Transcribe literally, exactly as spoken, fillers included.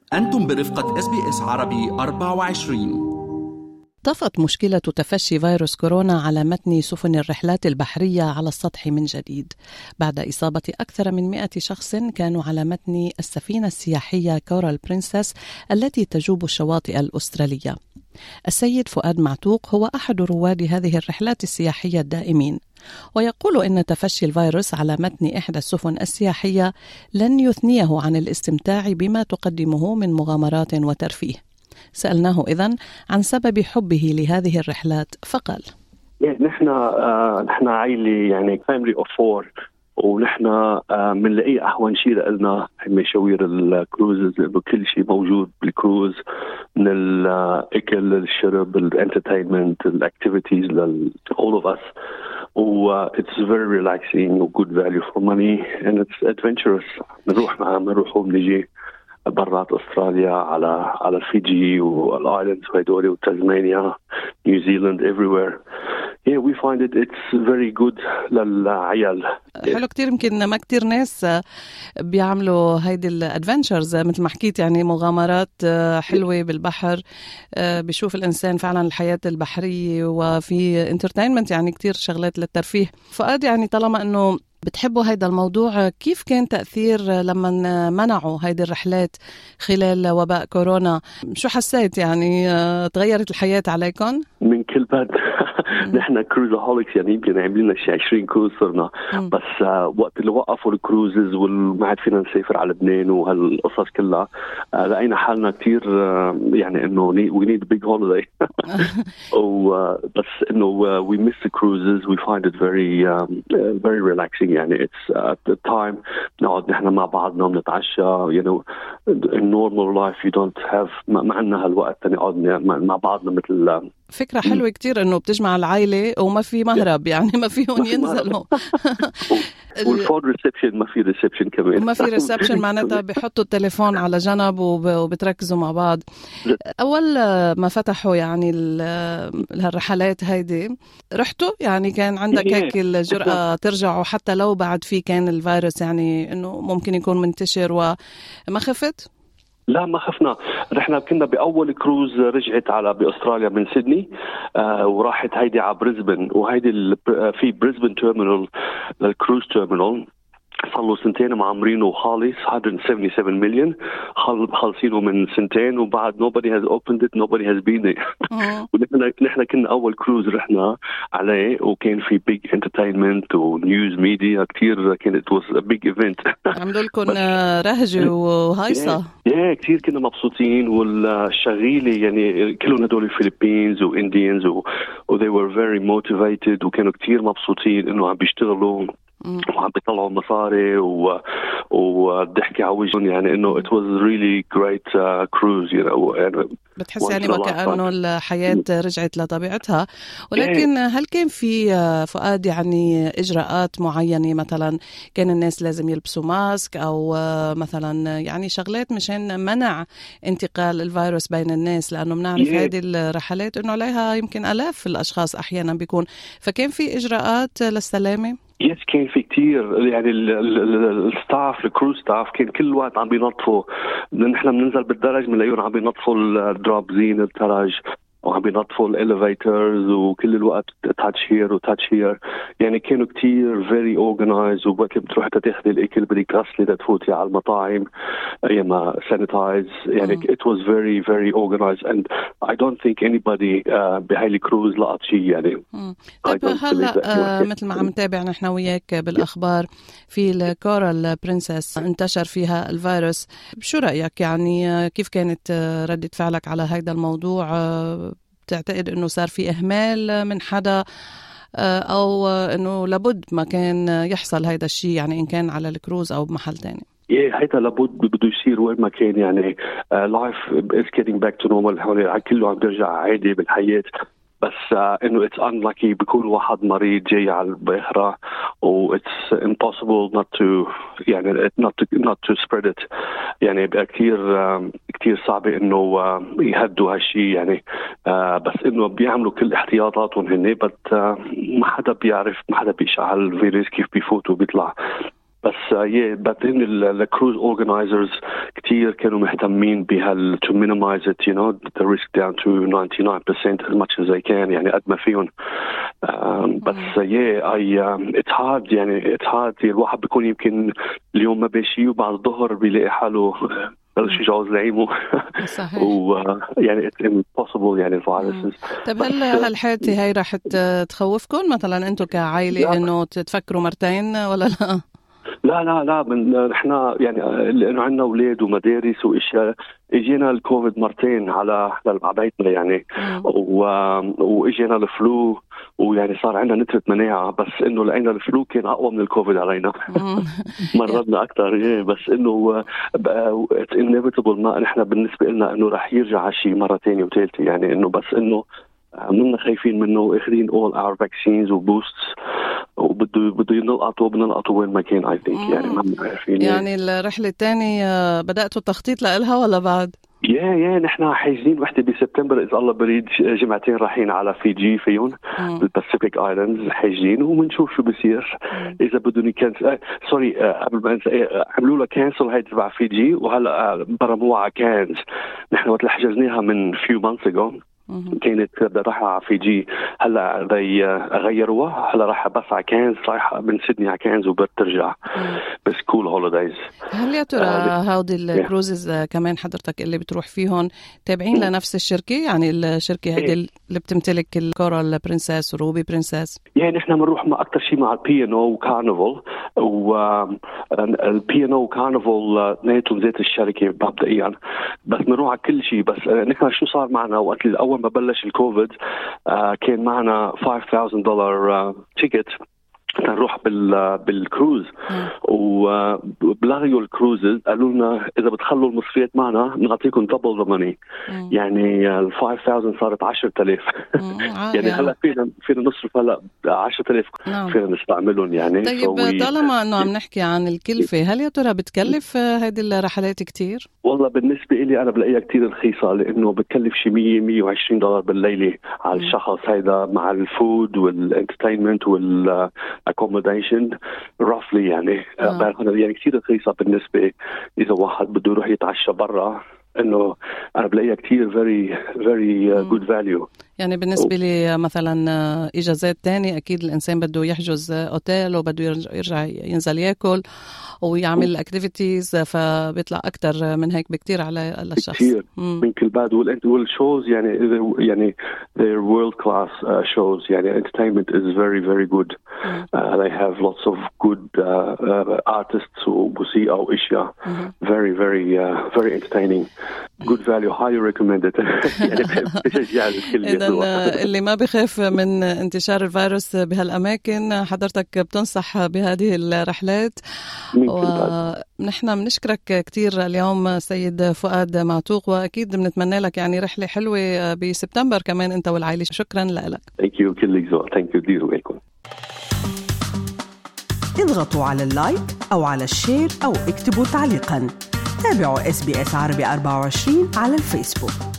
أنتم برفقة إس بي إس عربي أربعة وعشرين. طفت مشكلة تفشي فيروس كورونا على متن سفن الرحلات البحرية على السطح من جديد بعد إصابة أكثر من مئة شخص كانوا على متن السفينة السياحية كورال برنسس التي تجوب الشواطئ الأسترالية. السيد فؤاد معتوق هو أحد رواد هذه الرحلات السياحية الدائمين، ويقول إن تفشي الفيروس على متن إحدى السفن السياحية لن يثنيه عن الاستمتاع بما تقدمه من مغامرات وترفيه. سألناه إذن عن سبب حبه لهذه الرحلات فقال: نحن آه نحن عائلة يعني family of four، ونحن آه بنلاقي أهون شيء لنا مشاوير الكروزز، لأنه كل شيء موجود بالكروز، من الأكل الشرب الانترتينمنت الأكتيفيتيز لل all of us. و uh, it's very relaxing و good value for money and it's adventurous. نروح مع نروح ونجي برات أستراليا على على الفيجي والآيلاندز وهيدوري وتازمانيا نيوزيلاند everywhere. Yeah, we find it it's very good للعيال. حلو كتير. يمكن ما كتير ناس بيعملوا هيدي الادفنتشرز مثل ما حكيت، يعني مغامرات حلوة بالبحر، بيشوف الإنسان فعلا الحياة البحرية وفي انترتينمنت، يعني كتير شغلات للترفيه. فؤاد، يعني طالما أنه بتحبوا هيدا الموضوع، كيف كان تأثير لما منعوا هيدي الرحلات خلال وباء كورونا؟ شو حسيت؟ يعني تغيرت الحياة عليكم؟ من كل بد نحن كروزهوليكس، يعني يمكن عاملين شي عشرين كروز صرنا، بس آه وقت اللي وقفوا الكروزز وما عاد فينا نسافر على لبنان وهالقصص كلها، آه لقينا حالنا كتير آه يعني انه we need a big holiday. بس انه we miss the cruises, we find it very um, very relaxing. يعني it's uh, at the time نقعد نحن مع بعضنا بنتعشى، you know in normal life you don't have ما عندنا هالوقت نقعد مع بعضنا. مثل فكرة حلوة كتير إنه بتجمع العائلة وما في مهرب، يعني ما فيهم ينزلوا. والفون ريسبشن ما في ريسبشن كمان، ما في ريسبشن، معناتها بيحطوا التليفون على جنب وبتركزوا مع بعض. أول ما فتحوا يعني الرحلات هيدي رحتوا، يعني كان عندك هيك الجرأة ترجعوا حتى لو بعد في كان الفيروس، يعني إنه ممكن يكون منتشر، وما خفت؟ لا ما خفنا. رحنا كنا بأول كروز رجعت على بأستراليا من سيدني، آه وراحت هيدي على بريسبن، وهيدي في بريسبن تيرمينال للكروز تيرمينال صاروا سنتين معمرينه خالص مئة وسبعة وسبعين مليون، خالصينه من سنتين وبعد nobody has opened it, nobody has been there. ونحن نحن كنا أول كروز رحنا عليه، وكان في big entertainment ونيوز ميديا كتير، كان it was a big event. عملوا لكم رهجة وهايصة. yeah كتير كنا مبسوطين، والشغيلة يعني كلهم هدول الفلبينز وإنديانز و they were very motivated، وكانوا كتير مبسوطين إنه عم بيشتغلوا وعم بيطلعوا مصاري و وضحكي على وجههم، يعني انه it was really great uh, cruise you know. يعني بتحس يعني وكأنه الحياة رجعت لطبيعتها. ولكن هل كان في فؤاد يعني إجراءات معينة؟ مثلا كان الناس لازم يلبسوا ماسك، أو مثلا يعني شغلات مشان منع انتقال الفيروس بين الناس؟ لأنه بنعرف هذه الرحلات إنه عليها يمكن آلاف الأشخاص أحيانا بيكون، فكان في إجراءات للسلامة؟ يس كان في كتير، يعني الستاف الكروز ستاف كان كل وقت عم بينظفوا. نحن بننزل بالدرج بنلاقيهم عم بينظفوا الدرابزين الدرج، وعم بينظفوا الاليفيترز، وكل الوقت تاتش هير وتاتش هير. يعني كانوا كتير very organized، ووقت بتروح تاخذي الاكل بدك غسلي تفوتي على المطاعم ايما sanitize. يعني م. it was very very organized and I don't think anybody uh, بهاي الكروز لقط شيء يعني. طيب هلا آه مثل ما عم نتابع نحن وياك بالاخبار في الكورال برنسس انتشر فيها الفيروس، شو رايك؟ يعني كيف كانت ردة فعلك على هذا الموضوع؟ بتعتقد انه صار في اهمال من حدا، او انه لابد ما كان يحصل هيدا الشيء، يعني ان كان على الكروز او بمحل تاني؟ ايه هيدا لابد بده يصير وين ما كان. يعني لايف از getting back to normal، حوالي كله عم بيرجع عادي بالحياة. بس uh, انه it's unlucky بيكون واحد مريض جاي على البحرة و it's impossible not to يعني not to not to spread it. يعني بقى كتير كتير صعب انه يهدوا هالشي يعني. uh, بس انه بيعملوا كل احتياطاتهم هن، بس uh, ما حدا بيعرف، ما حدا بيشعل الفيروس كيف بيفوت وبيطلع. بس يه بعدين الكروز اورجنايزرز كتير كانوا مهتمين بهال to minimize it you know the risk down to ninety-nine percent as much as they can يعني قد ما فيهم. بس يه اي اتس هارد يعني اتس هارد الواحد بيكون يمكن اليوم ما بيشي وبعد الظهر بيلاقي حاله بلش يجوز لعيمه. صحيح. ويعني it's impossible يعني الفيروسز. طيب هل هالحالة هاي راح تخوفكم مثلا انتم كعائلة انه تفكروا مرتين ولا لا؟ لا لا لا من احنا يعني لانه عندنا اولاد ومدارس واشياء اجينا الكوفيد مرتين على على بيتنا يعني واجينا الفلو ويعني صار عندنا نترة مناعة بس انه لقينا الفلو كان اقوى من الكوفيد علينا. مرضنا اكثر ايه بس انه it's inevitable ما نحن بالنسبة لنا انه راح يرجع هالشيء مرة ثانية وثالثة يعني انه بس انه منا خايفين منه اخذين all our vaccines وبوستس وبده بده ينلقطوا بنلقطوا وين ما كان I think يعني ما عارفين يعني الرحلة الثانية بدأتوا التخطيط لها ولا بعد؟ يا يا نحن حاجزين وحده بسبتمبر اذا الله بريد جمعتين رايحين على فيجي فيهم بالباسيفيك ايلاندز حاجزين وبنشوف شو بصير اذا بدهم يكنسل سوري قبل ما انسى عملوا لها كانسل هاي تبع فيجي وهلا برموها على كانز. نحن وقت اللي حجزناها من few months ago كانت راح على فيجي هلا غيروها هلا راح بس على كانز رايحه من سيدني على كانز وبترجع بس كول هوليدايز. هل يا ترى هودي الكروزز كمان حضرتك اللي بتروح فيهم تابعين لنفس الشركه يعني الشركه هيدي اللي بتمتلك الكورال برنسس وروبي برنسس؟ يعني نحن بنروح مع اكثر شيء مع البي ان او وكارنفال والبي ان او وكارنفال نيتهم ذات الشركه مبدئيا بس بنروح على كل شيء. بس نحن شو صار معنا وقت الاول ما بلش الكوفيد آه كان معنا خمسة آلاف دولار تيكت نروح بال بالكروز وبلغيوا الكروزز قالوا لنا اذا بتخلوا المصريات معنا بنعطيكم دبل ذا ماني يعني ال خمسة آلاف صارت عشرة آلاف. يعني هلا فينا فينا نصرف هلا عشرة آلاف فينا نستعملهم يعني. طيب طالما انه عم نحكي عن الكلفه هل يا ترى بتكلف هذه الرحلات كتير؟ والله بالنسبه لي انا بلاقيها كتير رخيصه لانه بتكلف شي مية مية وعشرين دولار بالليله على الشخص هيدا مع الفود والانترتينمنت وال accommodation roughly يعني آه. يعني كتير رخيصة بالنسبة إذا واحد بده يروح يتعشى برا إنه أنا بلاقيها كتير very very uh, good value. يعني بالنسبة لي مثلا إجازات تاني أكيد الإنسان بده يحجز أوتيل وبده يرجع ينزل يأكل ويعمل اكتيفيتيز فبيطلع أكتر من هيك بكتير على الشخص. كتير من كل بعد والشوز يعني يعني they're world class uh, shows يعني entertainment is very very good. Uh, they have lots of good uh, uh, artists وموسيقى أو أشياء very very uh, very entertaining. Good value, highly recommended. إذن اللي ما بخاف من انتشار الفيروس بهالأماكن حضرتك بتنصح بهذه الرحلات. ونحن بنشكرك كتير اليوم سيد فؤاد معتوق وأكيد بنتمنى لك يعني رحلة حلوة بسبتمبر كمان أنت والعائلة. شكرا لك. Thank you كل ذوق. Thank you ديروا بالكم. اضغطوا على اللايك أو على الشير أو اكتبوا تعليقا. تابعوا إس بي إس عربي أربعة وعشرين على الفيسبوك.